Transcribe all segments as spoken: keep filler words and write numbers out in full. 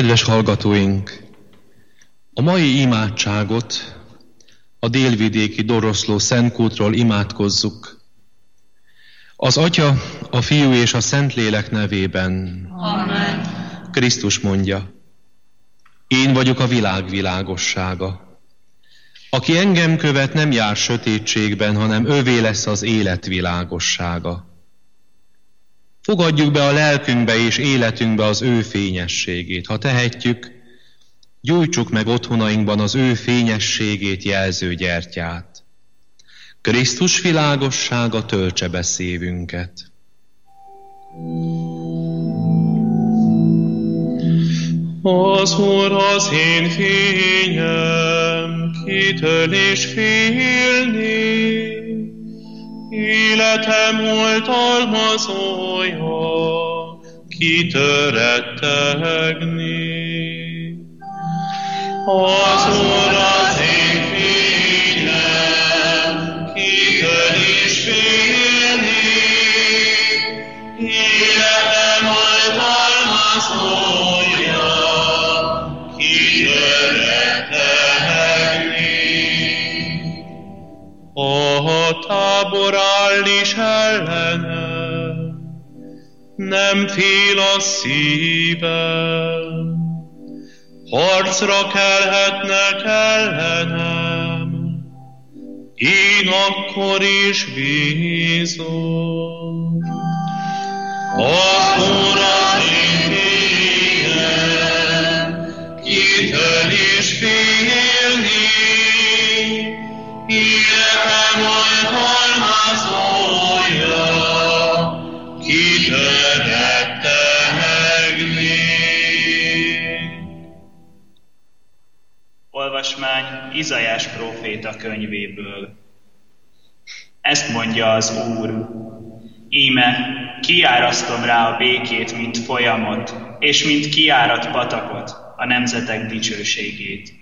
Kedves hallgatóink! A mai imádságot a délvidéki Doroszló Szentkútról imádkozzuk. Az Atya, a Fiú és a Szentlélek nevében. Amen. Krisztus mondja: Én vagyok a világ világossága. Aki engem követ, nem jár sötétségben, hanem övé lesz az élet világossága. Fogadjuk be a lelkünkbe és életünkbe az ő fényességét. Ha tehetjük, gyújtsuk meg otthonainkban az ő fényességét jelző gyertyát. Krisztus világossága töltse be szívünket. Az Úr az én fényem, kitől is félni, életem oltalmazója, kitől rettegni. Az Úr az én fényem, kitől is félni, életem oltalmazója, kitől rettegni. A tábor áll is ellenem, nem fél a szívem, harcra kelhetnek ellenem, én akkor is bízom. Az Úr az én fényem, kitől is félni, életem oltalmazója, kitől rettegni. Olvasmány Izaiás próféta könyvéből. Ezt mondja az Úr: Íme, kiárasztom rá a békét, mint folyamot, és mint kiáradt patakot, a nemzetek dicsőségét.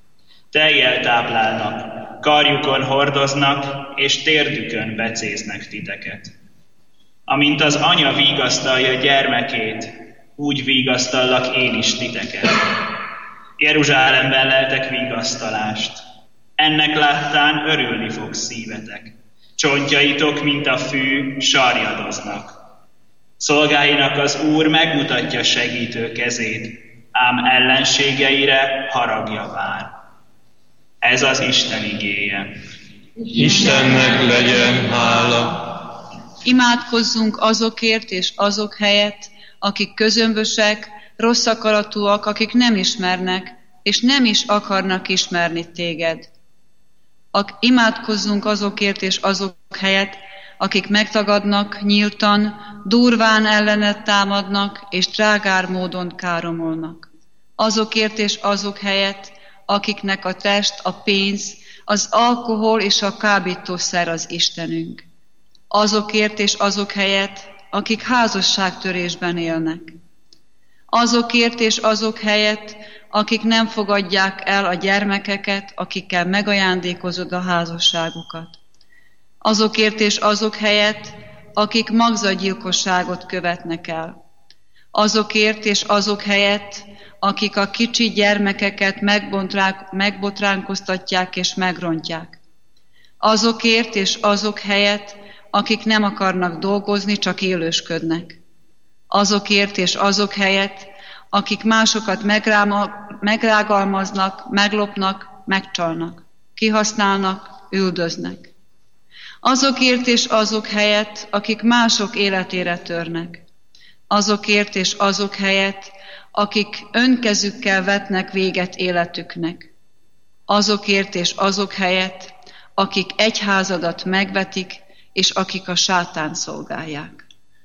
Tejjel táplálnak, karjukon hordoznak, és térdükön becéznek titeket. Amint az anya vigasztalja gyermekét, úgy vigasztallak én is titeket. Jeruzsálemben leltek vigasztalást. Ennek láttán örülni fog szívetek. Csontjaitok, mint a fű, sarjadoznak. Szolgáinak az Úr megmutatja segítő kezét, ám ellenségeire haragja vár. Ez az Isten igéje. Istennek legyen hála. Imádkozzunk azokért és azok helyett, akik közömbösek, rossz akaratúak, akik nem ismernek, és nem is akarnak ismerni téged. Ak- imádkozzunk azokért és azok helyett, akik megtagadnak nyíltan, durván ellenet támadnak, és drágár módon káromolnak. Azokért és azok helyett, akiknek a test, a pénz, az alkohol és a kábítószer az Istenünk. Azokért és azok helyett, akik házasságtörésben élnek. Azokért és azok helyett, akik nem fogadják el a gyermekeket, akikkel megajándékozod a házasságukat. Azokért és azok helyett, akik magzatgyilkosságot követnek el. Azokért és azok helyett, akik a kicsi gyermekeket megbotránkoztatják és megrontják. Azokért és azok helyett, akik nem akarnak dolgozni, csak élősködnek. Azokért és azok helyett, akik másokat megráma, megrágalmaznak, meglopnak, megcsalnak, kihasználnak, üldöznek. Azokért és azok helyett, akik mások életére törnek. Azokért és azok helyett, akik önkezükkel vetnek véget életüknek. Azokért és azok helyett, akik egyházadat megvetik, és akik a sátán szolgálják.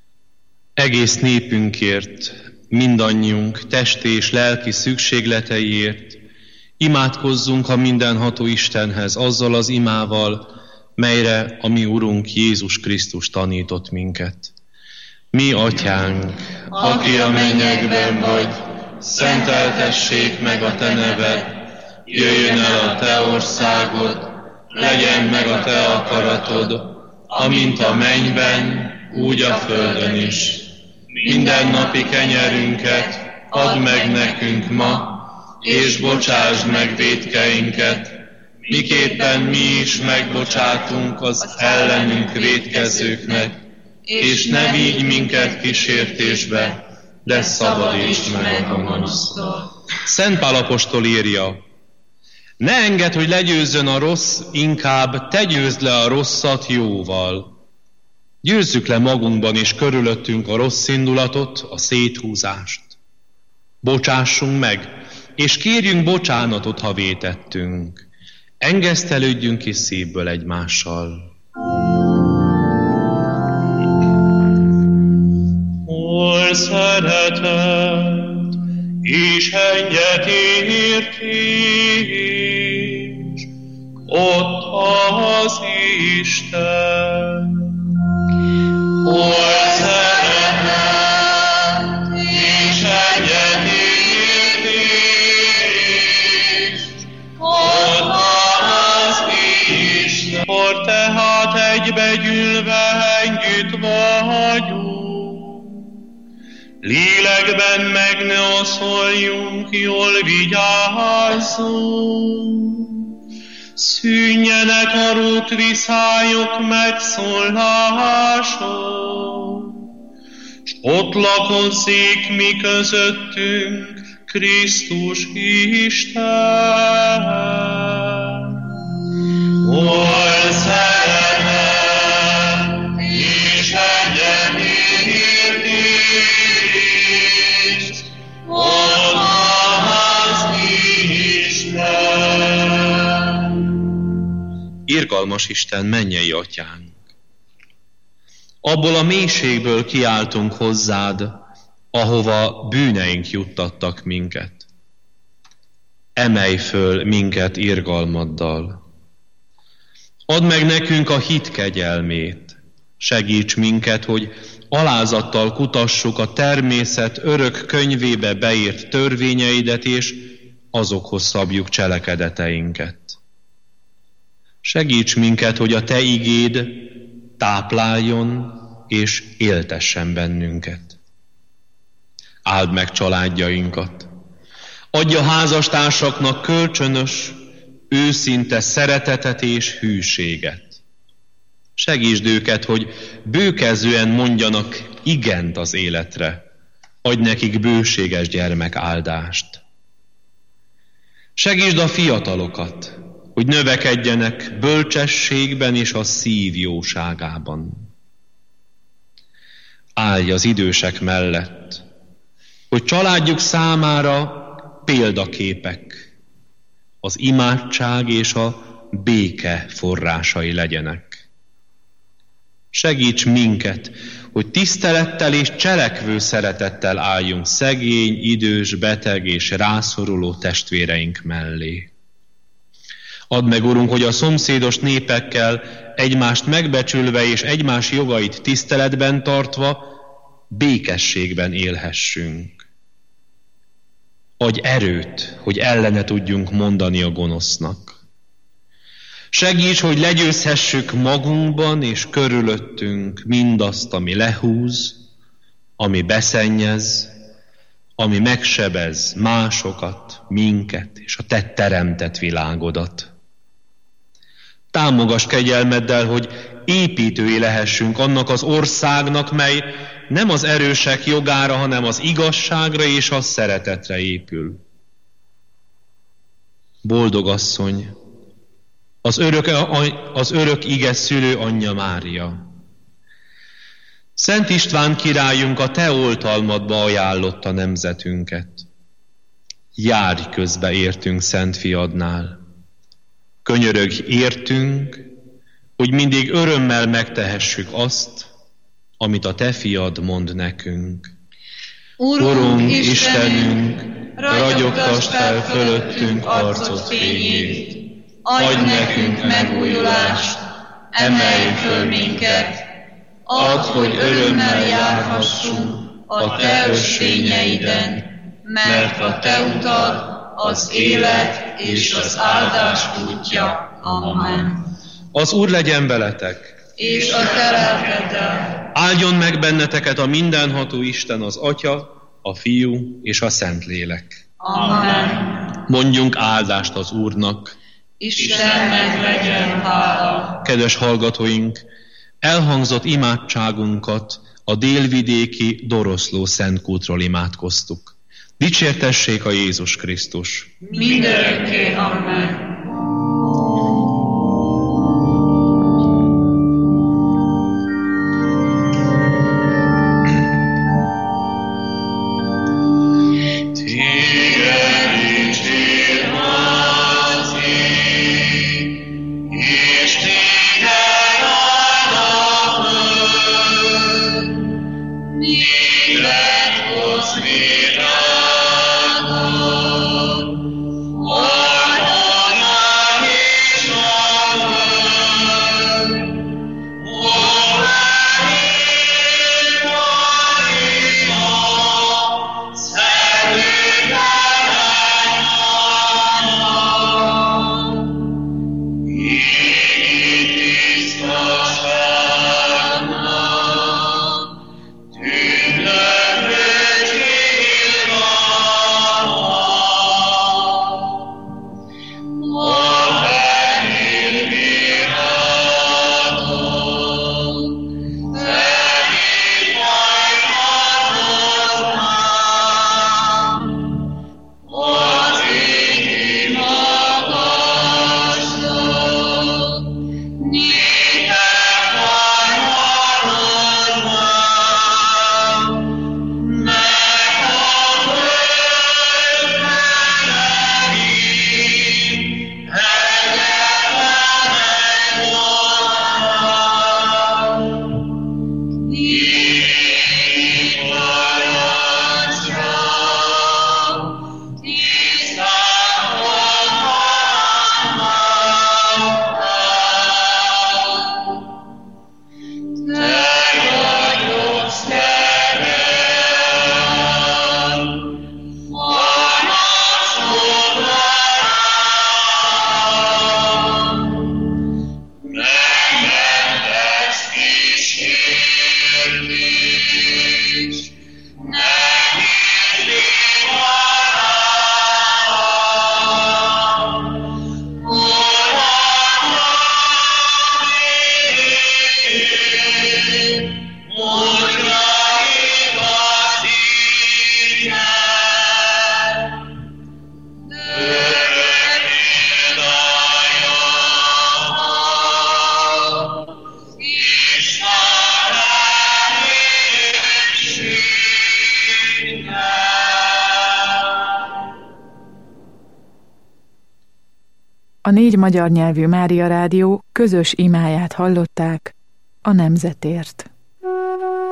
Egész népünkért, mindannyiunk testi és lelki szükségleteiért imádkozzunk a mindenható Istenhez azzal az imával, melyre a mi Urunk Jézus Krisztus tanított minket. Mi Atyánk, aki a mennyekben vagy, szenteltessék meg a te neved, jöjjön el a te országod, legyen meg a te akaratod, amint a mennyben, úgy a földön is. Mindennapi kenyerünket add meg nekünk ma, és bocsásd meg vétkeinket, miképpen mi is megbocsátunk az ellenünk vétkezőknek, és ne vigy minket kísértésbe, de szabadíts meg a gonosztól. Szent Pál apostol írja, ne engedd, hogy legyőzzön a rossz, inkább te győzd le a rosszat jóval. Győzzük le magunkban és körülöttünk a rossz indulatot, a széthúzást. Bocsássunk meg, és kérjünk bocsánatot, ha vétettünk. Engesztelődjünk ki szívből egymással. Hol szeretet és egyetértés, ott az Isten. Hol szeretet és egyetértés, ott az Isten. Hol tehát egybegyűlve együtt vagyunk, lélekben meg ne oszoljunk, jól vigyázzunk. Szűnjenek a rútviszályok megszólások, s ott lakozzék mi közöttünk Krisztus Isten. Hol szeretet és egyetértés, ott az Isten. Irgalmas Isten, mennyei atyánk! Abból a mélységből kiáltunk hozzád, ahova bűneink juttattak minket. Emelj föl minket irgalmaddal. Add meg nekünk a hit kegyelmét. Segíts minket, hogy alázattal kutassuk a természet örök könyvébe beírt törvényeidet, és azokhoz szabjuk cselekedeteinket. Segíts minket, hogy a te igéd tápláljon és éltessen bennünket. Áld meg családjainkat. Adj a házastársaknak kölcsönös, őszinte szeretetet és hűséget. Segítsd őket, hogy bőkezően mondjanak igent az életre. Adj nekik bőséges gyermekáldást. Segítsd a fiatalokat, hogy növekedjenek bölcsességben és a szív jóságában. Állj az idősek mellett, hogy családjuk számára példaképek, az imádság és a béke forrásai legyenek. Segíts minket, hogy tisztelettel és cselekvő szeretettel álljunk szegény, idős, beteg és rászoruló testvéreink mellé. Add meg, Urunk, hogy a szomszédos népekkel egymást megbecsülve és egymás jogait tiszteletben tartva békességben élhessünk. Adj erőt, hogy ellene tudjunk mondani a gonosznak. Segíts, hogy legyőzhessük magunkban és körülöttünk mindazt, ami lehúz, ami beszennyez, ami megsebez másokat, minket és a te teremtett világodat. Támogass kegyelmeddel, hogy építői lehessünk annak az országnak, mely nem az erősek jogára, hanem az igazságra és a szeretetre épül. Boldog asszony, az örök, az örök ige szülő anyja Mária. Szent István királyunk a te oltalmadba ajánlotta nemzetünket. Járj közbe értünk Szent Fiadnál. Könyörögj értünk, hogy mindig örömmel megtehessük azt, amit a te fiad mond nekünk. Urunk, Istenünk, ragyogtasd fel fölöttünk arcod fényét. Adj nekünk megújulást, emelj föl minket. Add, hogy örömmel járhassunk a te ösvényeiden, mert a te utad az élet és az áldás útja. Amen. Az Úr legyen veletek, és a te lelkeddel. Áldjon meg benneteket a mindenható Isten, az Atya, a Fiú és a Szentlélek. Amen. Mondjunk áldást az Úrnak. Istennek legyen hála. Kedves hallgatóink, elhangzott imádságunkat a délvidéki Doroszló Szentkútról imádkoztuk. Dicsértessék a Jézus Krisztus! Mindörökké, amen. A négy magyar nyelvű Mária Rádió közös imáját hallották a nemzetért.